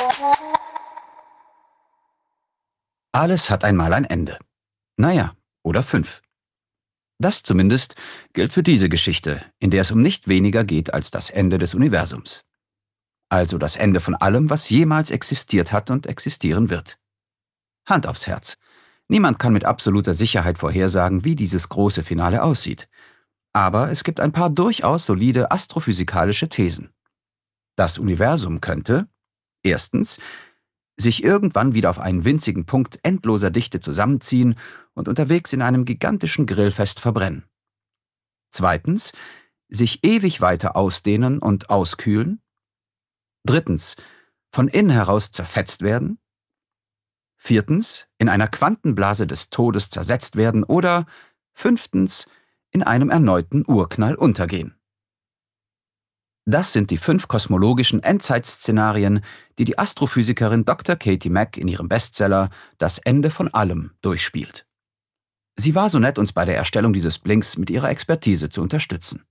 Alles hat einmal ein Ende. Naja, oder 5. Das zumindest gilt für diese Geschichte, in der es um nicht weniger geht als das Ende des Universums. Also das Ende von allem, was jemals existiert hat und existieren wird. Hand aufs Herz. Niemand kann mit absoluter Sicherheit vorhersagen, wie dieses große Finale aussieht. Aber es gibt ein paar durchaus solide astrophysikalische Thesen. Das Universum könnte, erstens, sich irgendwann wieder auf einen winzigen Punkt endloser Dichte zusammenziehen und unterwegs in einem gigantischen Grillfest verbrennen. Zweitens, sich ewig weiter ausdehnen und auskühlen. Drittens, von innen heraus zerfetzt werden. Viertens, in einer Quantenblase des Todes zersetzt werden oder fünftens, in einem erneuten Urknall untergehen. Das sind die 5 kosmologischen Endzeitszenarien, die die Astrophysikerin Dr. Katie Mack in ihrem Bestseller »Das Ende von allem« durchspielt. Sie war so nett, uns bei der Erstellung dieses Blinks mit ihrer Expertise zu unterstützen.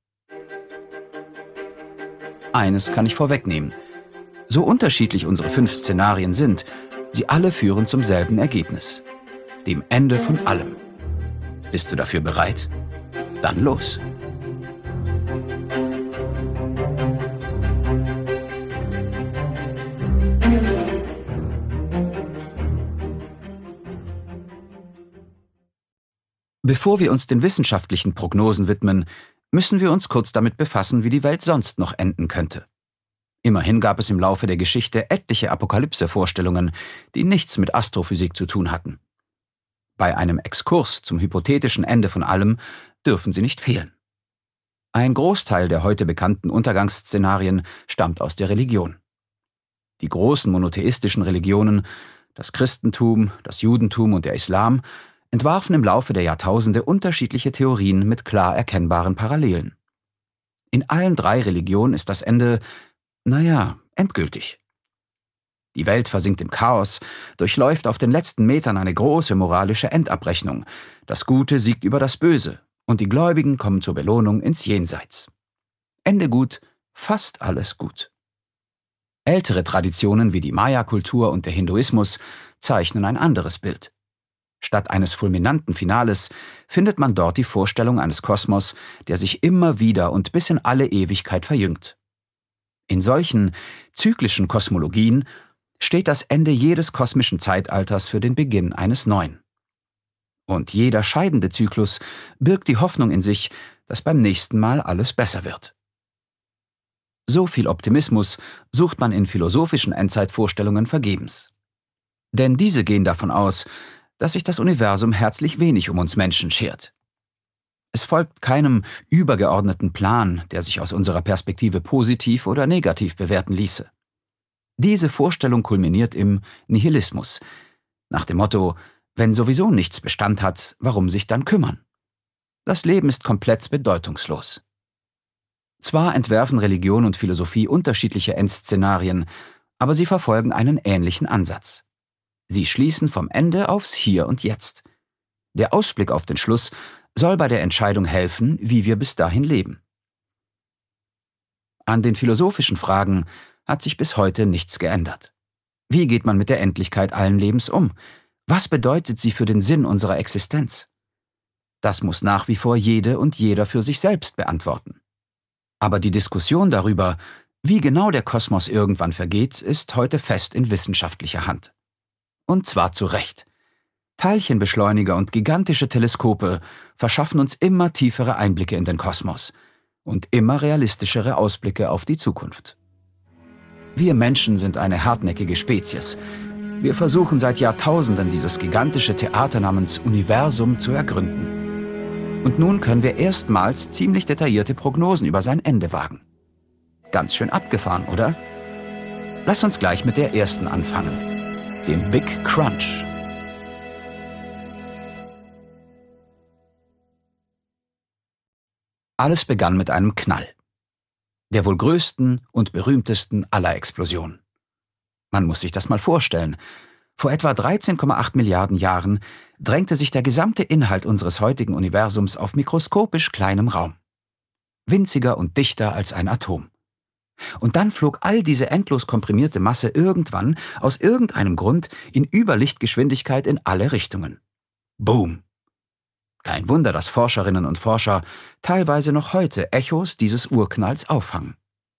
Eines kann ich vorwegnehmen. So unterschiedlich unsere 5 Szenarien sind, sie alle führen zum selben Ergebnis. Dem Ende von allem. Bist du dafür bereit? Dann los! Bevor wir uns den wissenschaftlichen Prognosen widmen, müssen wir uns kurz damit befassen, wie die Welt sonst noch enden könnte. Immerhin gab es im Laufe der Geschichte etliche Apokalypse-Vorstellungen, die nichts mit Astrophysik zu tun hatten. Bei einem Exkurs zum hypothetischen Ende von allem dürfen sie nicht fehlen. Ein Großteil der heute bekannten Untergangsszenarien stammt aus der Religion. Die großen monotheistischen Religionen, das Christentum, das Judentum und der Islam, entwarfen im Laufe der Jahrtausende unterschiedliche Theorien mit klar erkennbaren Parallelen. In allen 3 Religionen ist das Ende, endgültig. Die Welt versinkt im Chaos, durchläuft auf den letzten Metern eine große moralische Endabrechnung. Das Gute siegt über das Böse und die Gläubigen kommen zur Belohnung ins Jenseits. Ende gut, fast alles gut. Ältere Traditionen wie die Maya-Kultur und der Hinduismus zeichnen ein anderes Bild. Statt eines fulminanten Finales findet man dort die Vorstellung eines Kosmos, der sich immer wieder und bis in alle Ewigkeit verjüngt. In solchen zyklischen Kosmologien steht das Ende jedes kosmischen Zeitalters für den Beginn eines neuen. Und jeder scheidende Zyklus birgt die Hoffnung in sich, dass beim nächsten Mal alles besser wird. So viel Optimismus sucht man in philosophischen Endzeitvorstellungen vergebens. Denn diese gehen davon aus, dass sich das Universum herzlich wenig um uns Menschen schert. Es folgt keinem übergeordneten Plan, der sich aus unserer Perspektive positiv oder negativ bewerten ließe. Diese Vorstellung kulminiert im Nihilismus, nach dem Motto, wenn sowieso nichts Bestand hat, warum sich dann kümmern? Das Leben ist komplett bedeutungslos. Zwar entwerfen Religion und Philosophie unterschiedliche Endszenarien, aber sie verfolgen einen ähnlichen Ansatz. Sie schließen vom Ende aufs Hier und Jetzt. Der Ausblick auf den Schluss soll bei der Entscheidung helfen, wie wir bis dahin leben. An den philosophischen Fragen hat sich bis heute nichts geändert. Wie geht man mit der Endlichkeit allen Lebens um? Was bedeutet sie für den Sinn unserer Existenz? Das muss nach wie vor jede und jeder für sich selbst beantworten. Aber die Diskussion darüber, wie genau der Kosmos irgendwann vergeht, ist heute fest in wissenschaftlicher Hand. Und zwar zu Recht. Teilchenbeschleuniger und gigantische Teleskope verschaffen uns immer tiefere Einblicke in den Kosmos und immer realistischere Ausblicke auf die Zukunft. Wir Menschen sind eine hartnäckige Spezies. Wir versuchen seit Jahrtausenden, dieses gigantische Theater namens Universum zu ergründen. Und nun können wir erstmals ziemlich detaillierte Prognosen über sein Ende wagen. Ganz schön abgefahren, oder? Lass uns gleich mit der ersten anfangen, dem Big Crunch. Alles begann mit einem Knall. Der wohl größten und berühmtesten aller Explosionen. Man muss sich das mal vorstellen. Vor etwa 13,8 Milliarden Jahren drängte sich der gesamte Inhalt unseres heutigen Universums auf mikroskopisch kleinem Raum. Winziger und dichter als ein Atom. Und dann flog all diese endlos komprimierte Masse irgendwann, aus irgendeinem Grund, in Überlichtgeschwindigkeit in alle Richtungen. Boom! Kein Wunder, dass Forscherinnen und Forscher teilweise noch heute Echos dieses Urknalls auffangen.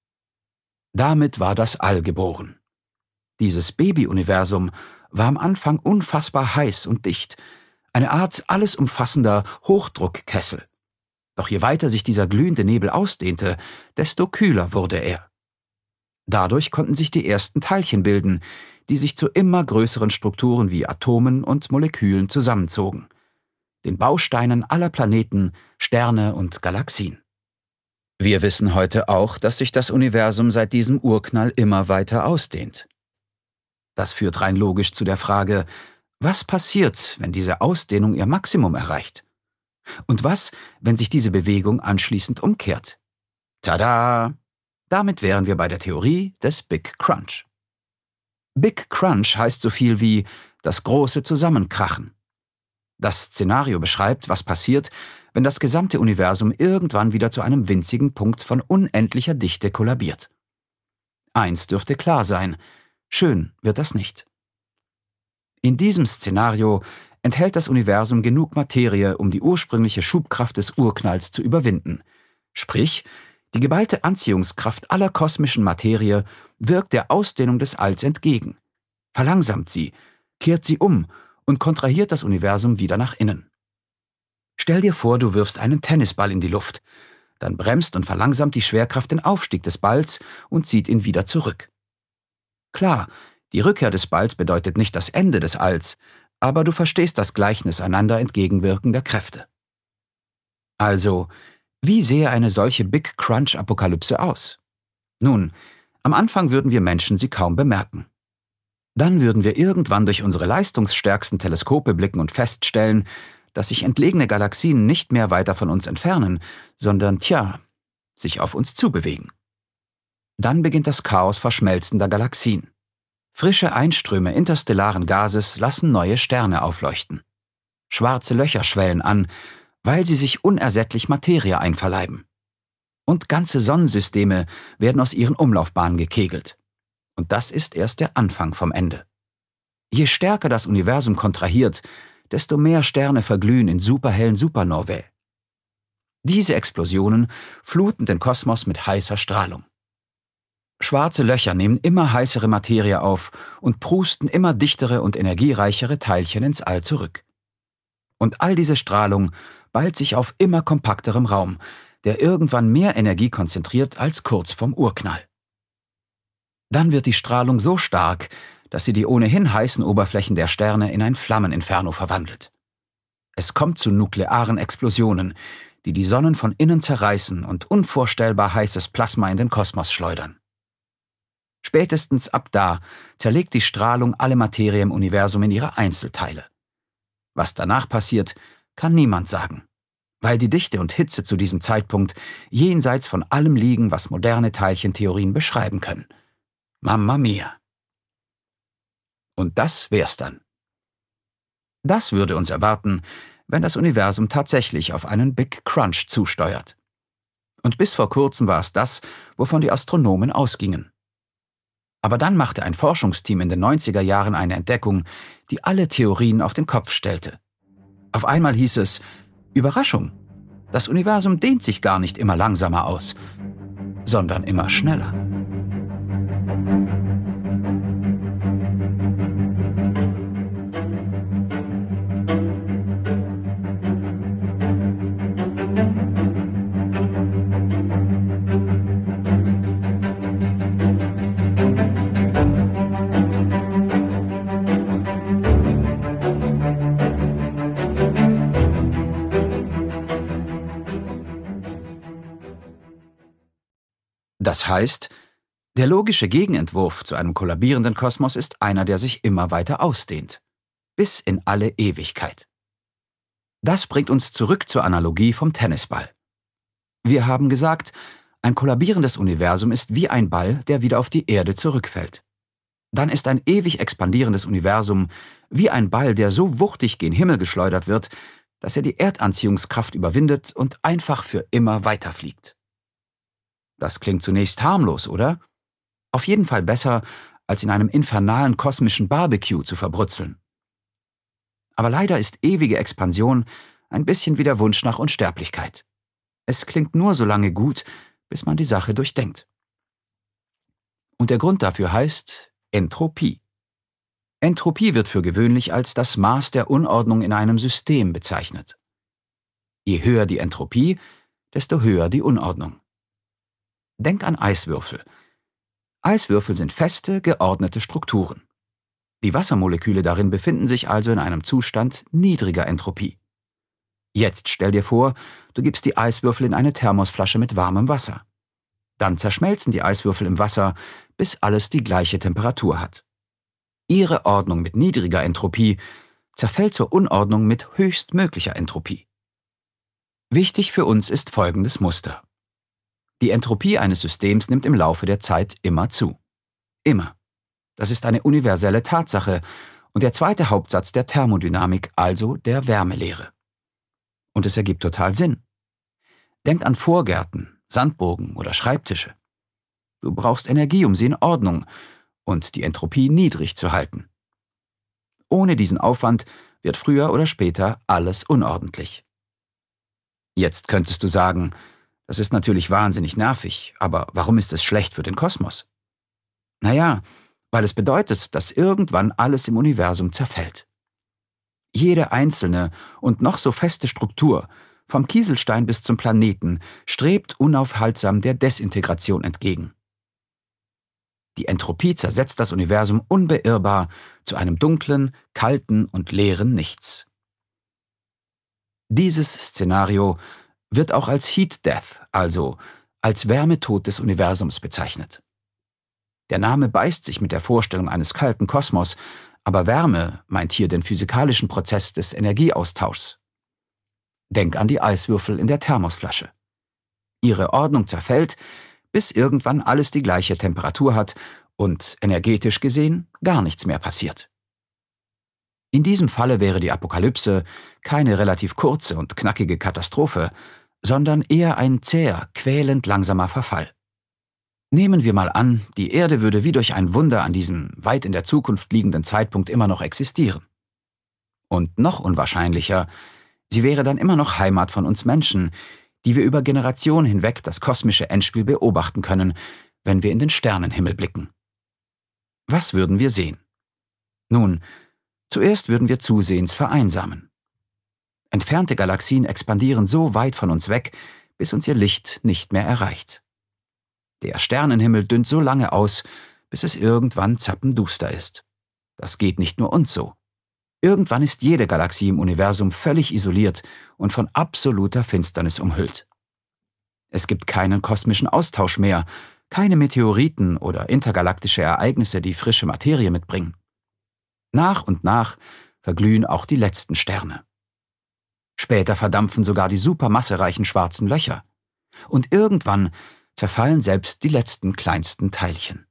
Damit war das All geboren. Dieses Baby-Universum war am Anfang unfassbar heiß und dicht, eine Art alles umfassender Hochdruckkessel. Doch je weiter sich dieser glühende Nebel ausdehnte, desto kühler wurde er. Dadurch konnten sich die ersten Teilchen bilden, die sich zu immer größeren Strukturen wie Atomen und Molekülen zusammenzogen, den Bausteinen aller Planeten, Sterne und Galaxien. Wir wissen heute auch, dass sich das Universum seit diesem Urknall immer weiter ausdehnt. Das führt rein logisch zu der Frage, was passiert, wenn diese Ausdehnung ihr Maximum erreicht? Und was, wenn sich diese Bewegung anschließend umkehrt? Tada! Damit wären wir bei der Theorie des Big Crunch. Big Crunch heißt so viel wie das große Zusammenkrachen. Das Szenario beschreibt, was passiert, wenn das gesamte Universum irgendwann wieder zu einem winzigen Punkt von unendlicher Dichte kollabiert. Eins dürfte klar sein: schön wird das nicht. In diesem Szenario enthält das Universum genug Materie, um die ursprüngliche Schubkraft des Urknalls zu überwinden. Sprich, die geballte Anziehungskraft aller kosmischen Materie wirkt der Ausdehnung des Alls entgegen, verlangsamt sie, kehrt sie um und kontrahiert das Universum wieder nach innen. Stell dir vor, du wirfst einen Tennisball in die Luft. Dann bremst und verlangsamt die Schwerkraft den Aufstieg des Balls und zieht ihn wieder zurück. Klar, die Rückkehr des Balls bedeutet nicht das Ende des Alls, aber du verstehst das Gleichnis einander entgegenwirkender Kräfte. Also, wie sähe eine solche Big Crunch-Apokalypse aus? Nun, am Anfang würden wir Menschen sie kaum bemerken. Dann würden wir irgendwann durch unsere leistungsstärksten Teleskope blicken und feststellen, dass sich entlegene Galaxien nicht mehr weiter von uns entfernen, sondern, sich auf uns zubewegen. Dann beginnt das Chaos verschmelzender Galaxien. Frische Einströme interstellaren Gases lassen neue Sterne aufleuchten. Schwarze Löcher schwellen an, weil sie sich unersättlich Materie einverleiben. Und ganze Sonnensysteme werden aus ihren Umlaufbahnen gekegelt. Und das ist erst der Anfang vom Ende. Je stärker das Universum kontrahiert, desto mehr Sterne verglühen in superhellen Supernovae. Diese Explosionen fluten den Kosmos mit heißer Strahlung. Schwarze Löcher nehmen immer heißere Materie auf und prusten immer dichtere und energiereichere Teilchen ins All zurück. Und all diese Strahlung ballt sich auf immer kompakterem Raum, der irgendwann mehr Energie konzentriert als kurz vorm Urknall. Dann wird die Strahlung so stark, dass sie die ohnehin heißen Oberflächen der Sterne in ein Flammeninferno verwandelt. Es kommt zu nuklearen Explosionen, die die Sonnen von innen zerreißen und unvorstellbar heißes Plasma in den Kosmos schleudern. Spätestens ab da zerlegt die Strahlung alle Materie im Universum in ihre Einzelteile. Was danach passiert, kann niemand sagen, weil die Dichte und Hitze zu diesem Zeitpunkt jenseits von allem liegen, was moderne Teilchentheorien beschreiben können. Mamma mia! Und das wär's dann. Das würde uns erwarten, wenn das Universum tatsächlich auf einen Big Crunch zusteuert. Und bis vor kurzem war es das, wovon die Astronomen ausgingen. Aber dann machte ein Forschungsteam in den 90er Jahren eine Entdeckung, die alle Theorien auf den Kopf stellte. Auf einmal hieß es: Überraschung! Das Universum dehnt sich gar nicht immer langsamer aus, sondern immer schneller. Das heißt, der logische Gegenentwurf zu einem kollabierenden Kosmos ist einer, der sich immer weiter ausdehnt. Bis in alle Ewigkeit. Das bringt uns zurück zur Analogie vom Tennisball. Wir haben gesagt, ein kollabierendes Universum ist wie ein Ball, der wieder auf die Erde zurückfällt. Dann ist ein ewig expandierendes Universum wie ein Ball, der so wuchtig gen Himmel geschleudert wird, dass er die Erdanziehungskraft überwindet und einfach für immer weiterfliegt. Das klingt zunächst harmlos, oder? Auf jeden Fall besser, als in einem infernalen kosmischen Barbecue zu verbrutzeln. Aber leider ist ewige Expansion ein bisschen wie der Wunsch nach Unsterblichkeit. Es klingt nur so lange gut, bis man die Sache durchdenkt. Und der Grund dafür heißt Entropie. Entropie wird für gewöhnlich als das Maß der Unordnung in einem System bezeichnet. Je höher die Entropie, desto höher die Unordnung. Denk an Eiswürfel. Eiswürfel sind feste, geordnete Strukturen. Die Wassermoleküle darin befinden sich also in einem Zustand niedriger Entropie. Jetzt stell dir vor, du gibst die Eiswürfel in eine Thermosflasche mit warmem Wasser. Dann zerschmelzen die Eiswürfel im Wasser, bis alles die gleiche Temperatur hat. Ihre Ordnung mit niedriger Entropie zerfällt zur Unordnung mit höchstmöglicher Entropie. Wichtig für uns ist folgendes Muster. Die Entropie eines Systems nimmt im Laufe der Zeit immer zu. Immer. Das ist eine universelle Tatsache und der zweite Hauptsatz der Thermodynamik, also der Wärmelehre. Und es ergibt total Sinn. Denk an Vorgärten, Sandburgen oder Schreibtische. Du brauchst Energie, um sie in Ordnung und die Entropie niedrig zu halten. Ohne diesen Aufwand wird früher oder später alles unordentlich. Jetzt könntest du sagen, das ist natürlich wahnsinnig nervig, aber warum ist es schlecht für den Kosmos? Naja, weil es bedeutet, dass irgendwann alles im Universum zerfällt. Jede einzelne und noch so feste Struktur, vom Kieselstein bis zum Planeten, strebt unaufhaltsam der Desintegration entgegen. Die Entropie zersetzt das Universum unbeirrbar zu einem dunklen, kalten und leeren Nichts. Dieses Szenario wird auch als Heat Death, also als Wärmetod des Universums bezeichnet. Der Name beißt sich mit der Vorstellung eines kalten Kosmos, aber Wärme meint hier den physikalischen Prozess des Energieaustauschs. Denk an die Eiswürfel in der Thermosflasche. Ihre Ordnung zerfällt, bis irgendwann alles die gleiche Temperatur hat und energetisch gesehen gar nichts mehr passiert. In diesem Falle wäre die Apokalypse keine relativ kurze und knackige Katastrophe, sondern eher ein zäher, quälend langsamer Verfall. Nehmen wir mal an, die Erde würde wie durch ein Wunder an diesem weit in der Zukunft liegenden Zeitpunkt immer noch existieren. Und noch unwahrscheinlicher, sie wäre dann immer noch Heimat von uns Menschen, die wir über Generationen hinweg das kosmische Endspiel beobachten können, wenn wir in den Sternenhimmel blicken. Was würden wir sehen? Nun, zuerst würden wir zusehends vereinsamen. Entfernte Galaxien expandieren so weit von uns weg, bis uns ihr Licht nicht mehr erreicht. Der Sternenhimmel dünnt so lange aus, bis es irgendwann zappenduster ist. Das geht nicht nur uns so. Irgendwann ist jede Galaxie im Universum völlig isoliert und von absoluter Finsternis umhüllt. Es gibt keinen kosmischen Austausch mehr, keine Meteoriten oder intergalaktische Ereignisse, die frische Materie mitbringen. Nach und nach verglühen auch die letzten Sterne. Später verdampfen sogar die supermassereichen schwarzen Löcher. Und irgendwann zerfallen selbst die letzten kleinsten Teilchen.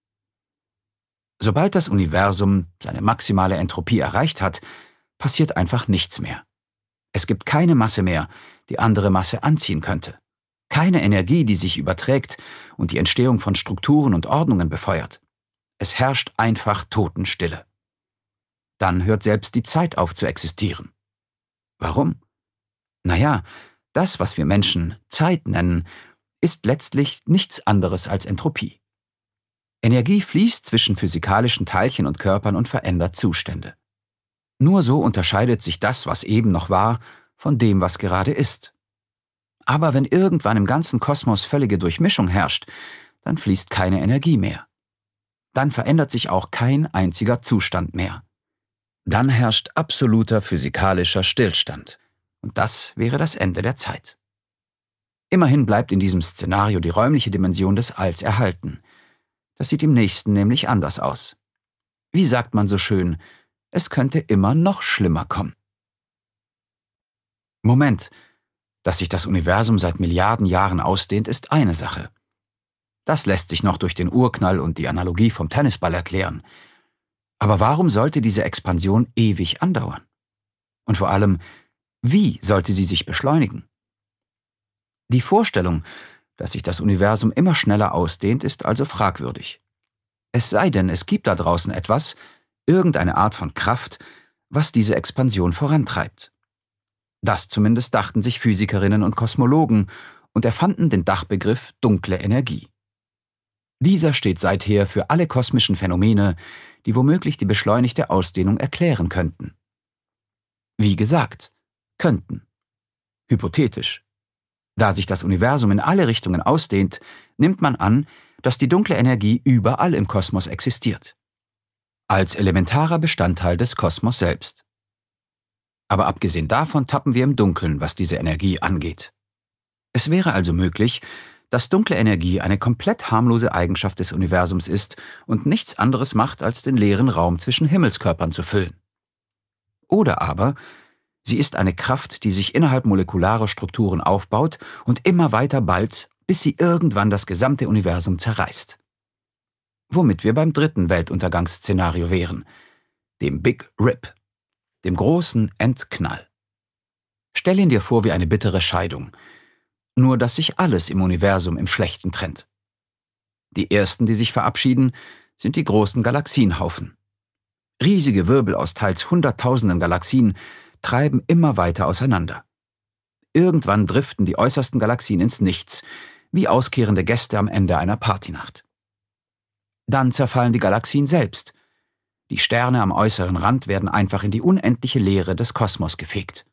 Sobald das Universum seine maximale Entropie erreicht hat, passiert einfach nichts mehr. Es gibt keine Masse mehr, die andere Masse anziehen könnte. Keine Energie, die sich überträgt und die Entstehung von Strukturen und Ordnungen befeuert. Es herrscht einfach Totenstille. Dann hört selbst die Zeit auf zu existieren. Warum? Naja, das, was wir Menschen Zeit nennen, ist letztlich nichts anderes als Entropie. Energie fließt zwischen physikalischen Teilchen und Körpern und verändert Zustände. Nur so unterscheidet sich das, was eben noch war, von dem, was gerade ist. Aber wenn irgendwann im ganzen Kosmos völlige Durchmischung herrscht, dann fließt keine Energie mehr. Dann verändert sich auch kein einziger Zustand mehr. Dann herrscht absoluter physikalischer Stillstand. Und das wäre das Ende der Zeit. Immerhin bleibt in diesem Szenario die räumliche Dimension des Alls erhalten. Das sieht im nächsten nämlich anders aus. Wie sagt man so schön, es könnte immer noch schlimmer kommen. Moment, dass sich das Universum seit Milliarden Jahren ausdehnt, ist eine Sache. Das lässt sich noch durch den Urknall und die Analogie vom Tennisball erklären. Aber warum sollte diese Expansion ewig andauern? Und vor allem, wie sollte sie sich beschleunigen? Die Vorstellung, Dass sich das Universum immer schneller ausdehnt, ist also fragwürdig. Es sei denn, es gibt da draußen etwas, irgendeine Art von Kraft, was diese Expansion vorantreibt. Das zumindest dachten sich Physikerinnen und Kosmologen und erfanden den Dachbegriff dunkle Energie. Dieser steht seither für alle kosmischen Phänomene, die womöglich die beschleunigte Ausdehnung erklären könnten. Wie gesagt, könnten. Hypothetisch. Da sich das Universum in alle Richtungen ausdehnt, nimmt man an, dass die dunkle Energie überall im Kosmos existiert. Als elementarer Bestandteil des Kosmos selbst. Aber abgesehen davon tappen wir im Dunkeln, was diese Energie angeht. Es wäre also möglich, dass dunkle Energie eine komplett harmlose Eigenschaft des Universums ist und nichts anderes macht, als den leeren Raum zwischen Himmelskörpern zu füllen. Oder aber, sie ist eine Kraft, die sich innerhalb molekularer Strukturen aufbaut und immer weiter ballt, bis sie irgendwann das gesamte Universum zerreißt. Womit wir beim dritten Weltuntergangsszenario wären, dem Big Rip, dem großen Endknall. Stell ihn dir vor wie eine bittere Scheidung, nur dass sich alles im Universum im Schlechten trennt. Die ersten, die sich verabschieden, sind die großen Galaxienhaufen. Riesige Wirbel aus teils hunderttausenden Galaxien treiben immer weiter auseinander. Irgendwann driften die äußersten Galaxien ins Nichts, wie auskehrende Gäste am Ende einer Partynacht. Dann zerfallen die Galaxien selbst. Die Sterne am äußeren Rand werden einfach in die unendliche Leere des Kosmos gefegt.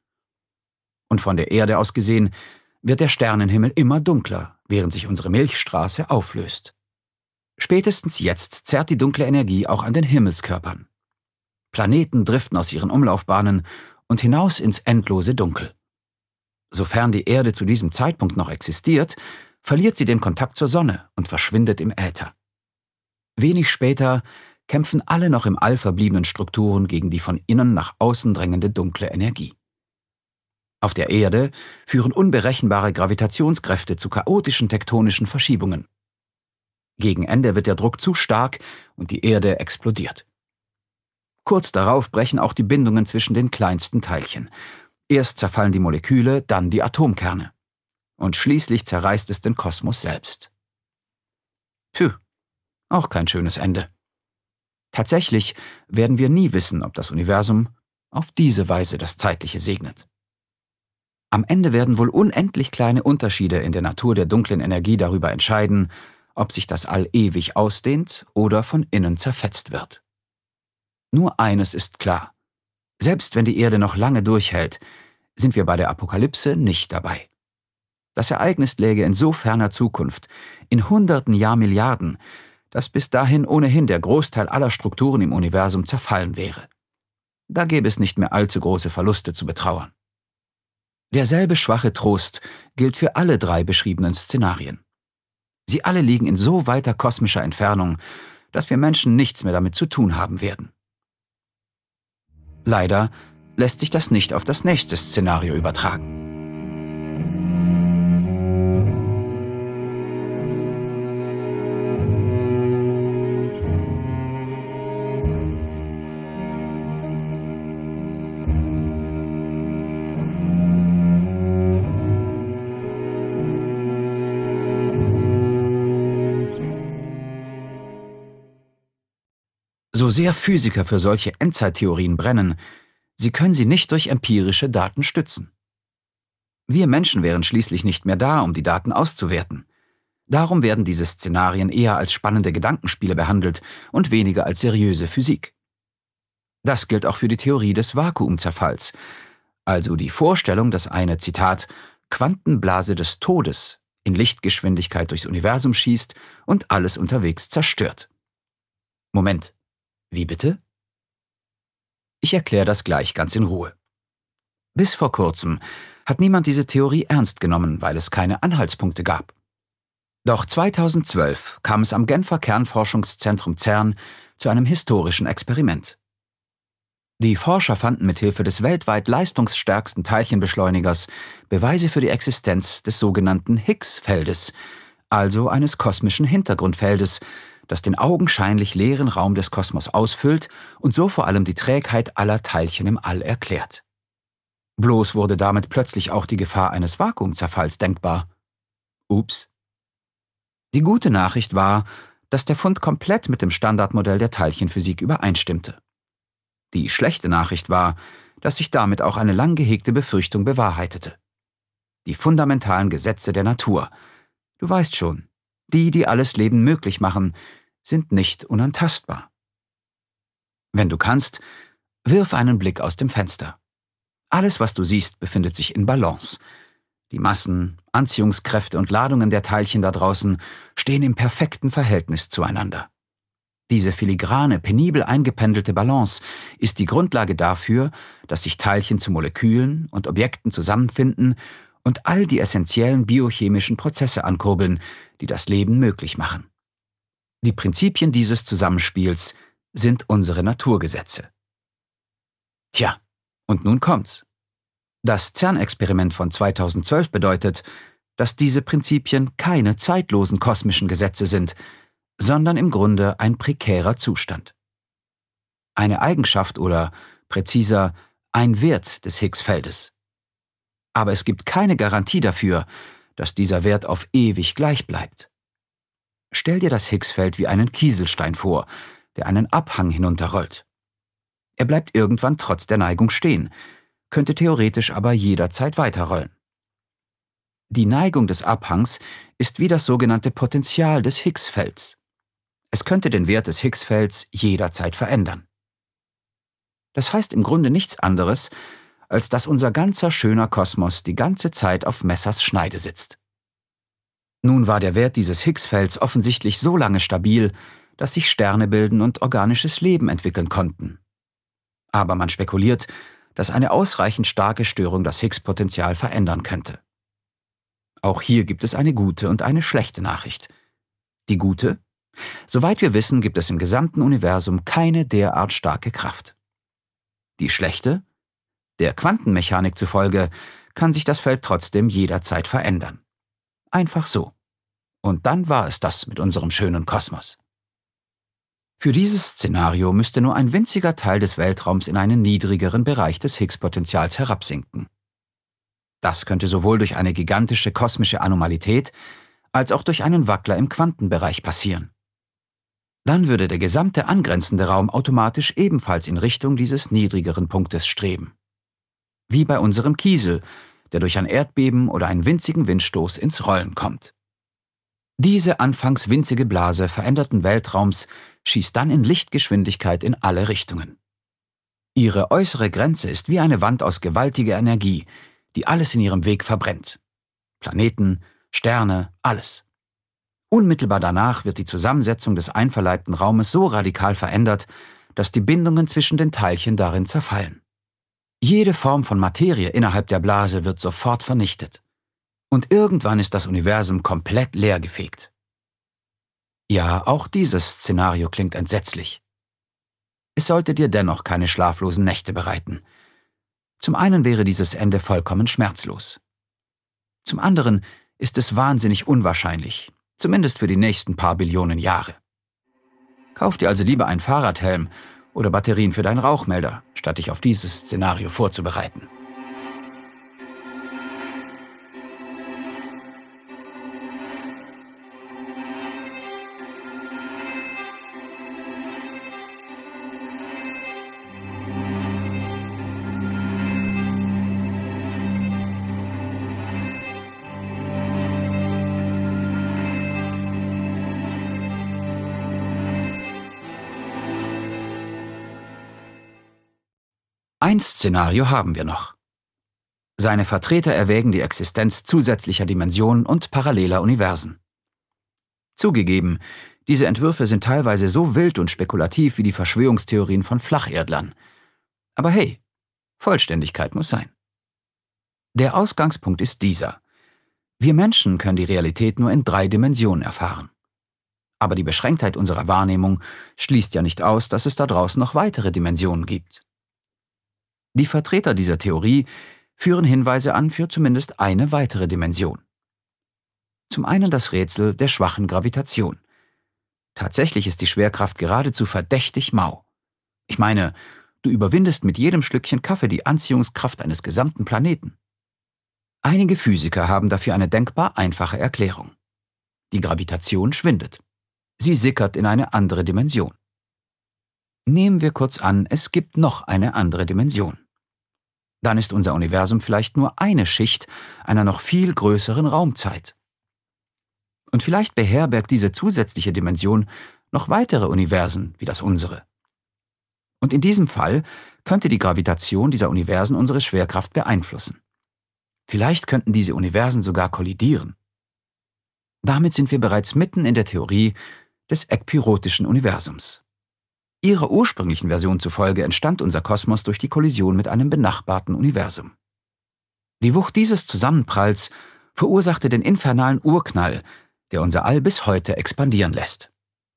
Und von der Erde aus gesehen wird der Sternenhimmel immer dunkler, während sich unsere Milchstraße auflöst. Spätestens jetzt zerrt die dunkle Energie auch an den Himmelskörpern. Planeten driften aus ihren Umlaufbahnen und hinaus ins endlose Dunkel. Sofern die Erde zu diesem Zeitpunkt noch existiert, verliert sie den Kontakt zur Sonne und verschwindet im Äther. Wenig später kämpfen alle noch im All verbliebenen Strukturen gegen die von innen nach außen drängende dunkle Energie. Auf der Erde führen unberechenbare Gravitationskräfte zu chaotischen tektonischen Verschiebungen. Gegen Ende wird der Druck zu stark und die Erde explodiert. Kurz darauf brechen auch die Bindungen zwischen den kleinsten Teilchen. Erst zerfallen die Moleküle, dann die Atomkerne. Und schließlich zerreißt es den Kosmos selbst. Auch kein schönes Ende. Tatsächlich werden wir nie wissen, ob das Universum auf diese Weise das Zeitliche segnet. Am Ende werden wohl unendlich kleine Unterschiede in der Natur der dunklen Energie darüber entscheiden, ob sich das All ewig ausdehnt oder von innen zerfetzt wird. Nur eines ist klar: Selbst wenn die Erde noch lange durchhält, sind wir bei der Apokalypse nicht dabei. Das Ereignis läge in so ferner Zukunft, in hunderten Jahrmilliarden, dass bis dahin ohnehin der Großteil aller Strukturen im Universum zerfallen wäre. Da gäbe es nicht mehr allzu große Verluste zu betrauern. Derselbe schwache Trost gilt für alle drei beschriebenen Szenarien. Sie alle liegen in so weiter kosmischer Entfernung, dass wir Menschen nichts mehr damit zu tun haben werden. Leider lässt sich das nicht auf das nächste Szenario übertragen. So sehr Physiker für solche Endzeittheorien brennen, sie können sie nicht durch empirische Daten stützen. Wir Menschen wären schließlich nicht mehr da, um die Daten auszuwerten. Darum werden diese Szenarien eher als spannende Gedankenspiele behandelt und weniger als seriöse Physik. Das gilt auch für die Theorie des Vakuumzerfalls, also die Vorstellung, dass eine, Zitat, Quantenblase des Todes in Lichtgeschwindigkeit durchs Universum schießt und alles unterwegs zerstört. Moment. Wie bitte? Ich erkläre das gleich ganz in Ruhe. Bis vor kurzem hat niemand diese Theorie ernst genommen, weil es keine Anhaltspunkte gab. Doch 2012 kam es am Genfer Kernforschungszentrum CERN zu einem historischen Experiment. Die Forscher fanden mithilfe des weltweit leistungsstärksten Teilchenbeschleunigers Beweise für die Existenz des sogenannten Higgs-Feldes, also eines kosmischen Hintergrundfeldes, das den augenscheinlich leeren Raum des Kosmos ausfüllt und so vor allem die Trägheit aller Teilchen im All erklärt. Bloß wurde damit plötzlich auch die Gefahr eines Vakuumzerfalls denkbar. Ups. Die gute Nachricht war, dass der Fund komplett mit dem Standardmodell der Teilchenphysik übereinstimmte. Die schlechte Nachricht war, dass sich damit auch eine lang gehegte Befürchtung bewahrheitete. Die fundamentalen Gesetze der Natur, du weißt schon, die alles Leben möglich machen, sind nicht unantastbar. Wenn du kannst, wirf einen Blick aus dem Fenster. Alles, was du siehst, befindet sich in Balance. Die Massen, Anziehungskräfte und Ladungen der Teilchen da draußen stehen im perfekten Verhältnis zueinander. Diese filigrane, penibel eingependelte Balance ist die Grundlage dafür, dass sich Teilchen zu Molekülen und Objekten zusammenfinden und all die essentiellen biochemischen Prozesse ankurbeln, die das Leben möglich machen. Die Prinzipien dieses Zusammenspiels sind unsere Naturgesetze. Tja, und nun kommt's. Das CERN-Experiment von 2012 bedeutet, dass diese Prinzipien keine zeitlosen kosmischen Gesetze sind, sondern im Grunde ein prekärer Zustand. Eine Eigenschaft oder, präziser, ein Wert des Higgs-Feldes. Aber es gibt keine Garantie dafür, dass dieser Wert auf ewig gleich bleibt. Stell dir das Higgs-Feld wie einen Kieselstein vor, der einen Abhang hinunterrollt. Er bleibt irgendwann trotz der Neigung stehen, könnte theoretisch aber jederzeit weiterrollen. Die Neigung des Abhangs ist wie das sogenannte Potential des Higgs-Felds. Es könnte den Wert des Higgs-Felds jederzeit verändern. Das heißt im Grunde nichts anderes, als dass unser ganzer schöner Kosmos die ganze Zeit auf Messers Schneide sitzt. Nun war der Wert dieses Higgs-Felds offensichtlich so lange stabil, dass sich Sterne bilden und organisches Leben entwickeln konnten. Aber man spekuliert, dass eine ausreichend starke Störung das Higgs-Potential verändern könnte. Auch hier gibt es eine gute und eine schlechte Nachricht. Die gute: Soweit wir wissen, gibt es im gesamten Universum keine derart starke Kraft. Die schlechte: Der Quantenmechanik zufolge kann sich das Feld trotzdem jederzeit verändern. Einfach so. Und dann war es das mit unserem schönen Kosmos. Für dieses Szenario müsste nur ein winziger Teil des Weltraums in einen niedrigeren Bereich des Higgs-Potentials herabsinken. Das könnte sowohl durch eine gigantische kosmische Anomalität als auch durch einen Wackler im Quantenbereich passieren. Dann würde der gesamte angrenzende Raum automatisch ebenfalls in Richtung dieses niedrigeren Punktes streben. Wie bei unserem Kiesel, der durch ein Erdbeben oder einen winzigen Windstoß ins Rollen kommt. Diese anfangs winzige Blase veränderten Weltraums schießt dann in Lichtgeschwindigkeit in alle Richtungen. Ihre äußere Grenze ist wie eine Wand aus gewaltiger Energie, die alles in ihrem Weg verbrennt. Planeten, Sterne, alles. Unmittelbar danach wird die Zusammensetzung des einverleibten Raumes so radikal verändert, dass die Bindungen zwischen den Teilchen darin zerfallen. Jede Form von Materie innerhalb der Blase wird sofort vernichtet. Und irgendwann ist das Universum komplett leergefegt. Ja, auch dieses Szenario klingt entsetzlich. Es sollte dir dennoch keine schlaflosen Nächte bereiten. Zum einen wäre dieses Ende vollkommen schmerzlos. Zum anderen ist es wahnsinnig unwahrscheinlich, zumindest für die nächsten paar Billionen Jahre. Kauf dir also lieber einen Fahrradhelm oder Batterien für deinen Rauchmelder, statt dich auf dieses Szenario vorzubereiten. Ein Szenario haben wir noch. Seine Vertreter erwägen die Existenz zusätzlicher Dimensionen und paralleler Universen. Zugegeben, diese Entwürfe sind teilweise so wild und spekulativ wie die Verschwörungstheorien von Flacherdlern. Aber hey, Vollständigkeit muss sein. Der Ausgangspunkt ist dieser: Wir Menschen können die Realität nur in 3 Dimensionen erfahren. Aber die Beschränktheit unserer Wahrnehmung schließt ja nicht aus, dass es da draußen noch weitere Dimensionen gibt. Die Vertreter dieser Theorie führen Hinweise an für zumindest eine weitere Dimension. Zum einen das Rätsel der schwachen Gravitation. Tatsächlich ist die Schwerkraft geradezu verdächtig mau. Ich meine, du überwindest mit jedem Schlückchen Kaffee die Anziehungskraft eines gesamten Planeten. Einige Physiker haben dafür eine denkbar einfache Erklärung. Die Gravitation schwindet. Sie sickert in eine andere Dimension. Nehmen wir kurz an, es gibt noch eine andere Dimension. Dann ist unser Universum vielleicht nur eine Schicht einer noch viel größeren Raumzeit. Und vielleicht beherbergt diese zusätzliche Dimension noch weitere Universen wie das unsere. Und in diesem Fall könnte die Gravitation dieser Universen unsere Schwerkraft beeinflussen. Vielleicht könnten diese Universen sogar kollidieren. Damit sind wir bereits mitten in der Theorie des ekpyrotischen Universums. Ihrer ursprünglichen Version zufolge entstand unser Kosmos durch die Kollision mit einem benachbarten Universum. Die Wucht dieses Zusammenpralls verursachte den infernalen Urknall, der unser All bis heute expandieren lässt.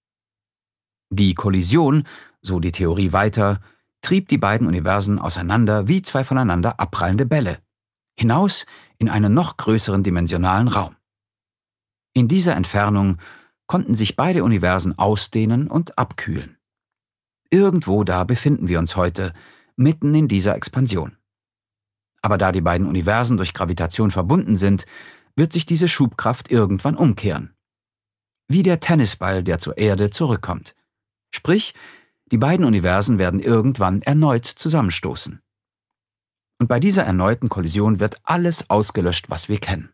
Die Kollision, so die Theorie weiter, trieb die beiden Universen auseinander wie zwei voneinander abprallende Bälle, hinaus in einen noch größeren dimensionalen Raum. In dieser Entfernung konnten sich beide Universen ausdehnen und abkühlen. Irgendwo da befinden wir uns heute, mitten in dieser Expansion. Aber da die beiden Universen durch Gravitation verbunden sind, wird sich diese Schubkraft irgendwann umkehren. Wie der Tennisball, der zur Erde zurückkommt. Sprich, die beiden Universen werden irgendwann erneut zusammenstoßen. Und bei dieser erneuten Kollision wird alles ausgelöscht, was wir kennen.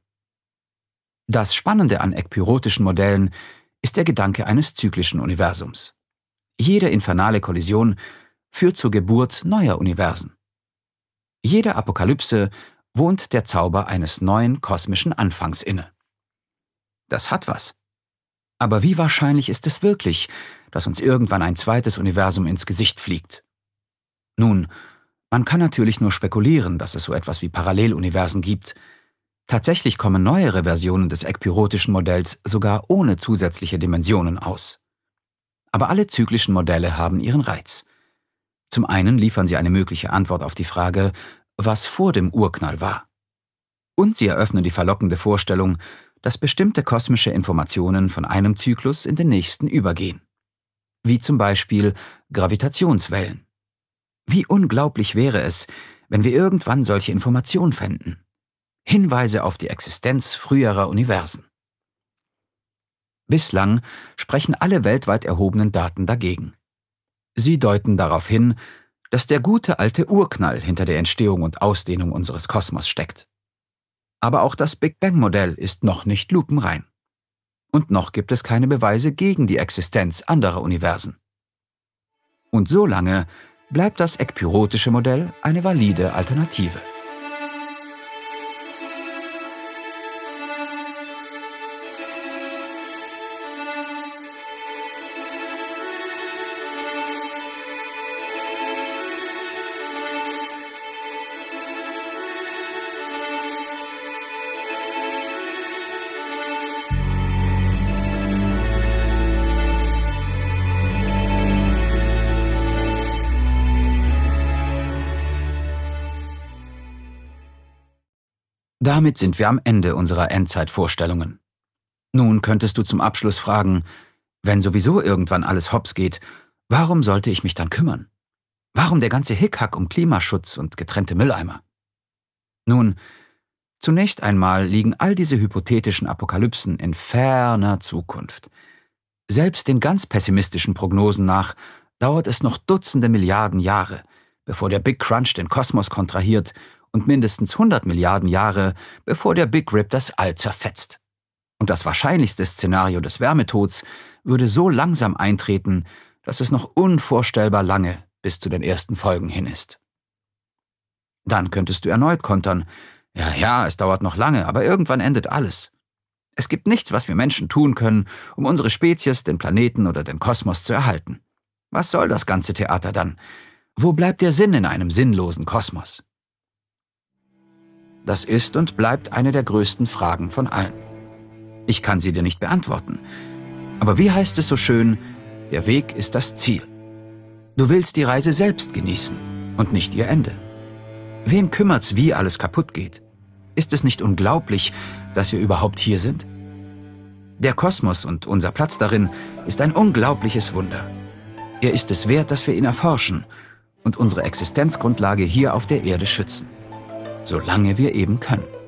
Das Spannende an ekpyrotischen Modellen ist der Gedanke eines zyklischen Universums. Jede infernale Kollision führt zur Geburt neuer Universen. Jeder Apokalypse wohnt der Zauber eines neuen kosmischen Anfangs inne. Das hat was. Aber wie wahrscheinlich ist es wirklich, dass uns irgendwann ein zweites Universum ins Gesicht fliegt? Nun, man kann natürlich nur spekulieren, dass es so etwas wie Paralleluniversen gibt. Tatsächlich kommen neuere Versionen des ekpyrotischen Modells sogar ohne zusätzliche Dimensionen aus. Aber alle zyklischen Modelle haben ihren Reiz. Zum einen liefern sie eine mögliche Antwort auf die Frage, was vor dem Urknall war. Und sie eröffnen die verlockende Vorstellung, dass bestimmte kosmische Informationen von einem Zyklus in den nächsten übergehen. Wie zum Beispiel Gravitationswellen. Wie unglaublich wäre es, wenn wir irgendwann solche Informationen fänden. Hinweise auf die Existenz früherer Universen. Bislang sprechen alle weltweit erhobenen Daten dagegen. Sie deuten darauf hin, dass der gute alte Urknall hinter der Entstehung und Ausdehnung unseres Kosmos steckt. Aber auch das Big Bang-Modell ist noch nicht lupenrein. Und noch gibt es keine Beweise gegen die Existenz anderer Universen. Und solange bleibt das ekpyrotische Modell eine valide Alternative. Damit sind wir am Ende unserer Endzeitvorstellungen. Nun könntest du zum Abschluss fragen, wenn sowieso irgendwann alles hops geht, warum sollte ich mich dann kümmern? Warum der ganze Hickhack um Klimaschutz und getrennte Mülleimer? Nun, zunächst einmal liegen all diese hypothetischen Apokalypsen in ferner Zukunft. Selbst den ganz pessimistischen Prognosen nach dauert es noch Dutzende Milliarden Jahre, bevor der Big Crunch den Kosmos kontrahiert und mindestens 100 Milliarden Jahre, bevor der Big Rip das All zerfetzt. Und das wahrscheinlichste Szenario des Wärmetods würde so langsam eintreten, dass es noch unvorstellbar lange bis zu den ersten Folgen hin ist. Dann könntest du erneut kontern, ja, es dauert noch lange, aber irgendwann endet alles. Es gibt nichts, was wir Menschen tun können, um unsere Spezies, den Planeten oder den Kosmos zu erhalten. Was soll das ganze Theater dann? Wo bleibt der Sinn in einem sinnlosen Kosmos? Das ist und bleibt eine der größten Fragen von allen. Ich kann sie dir nicht beantworten. Aber wie heißt es so schön, der Weg ist das Ziel. Du willst die Reise selbst genießen und nicht ihr Ende. Wem kümmert's, wie alles kaputt geht? Ist es nicht unglaublich, dass wir überhaupt hier sind? Der Kosmos und unser Platz darin ist ein unglaubliches Wunder. Er ist es wert, dass wir ihn erforschen und unsere Existenzgrundlage hier auf der Erde schützen. Solange wir eben können.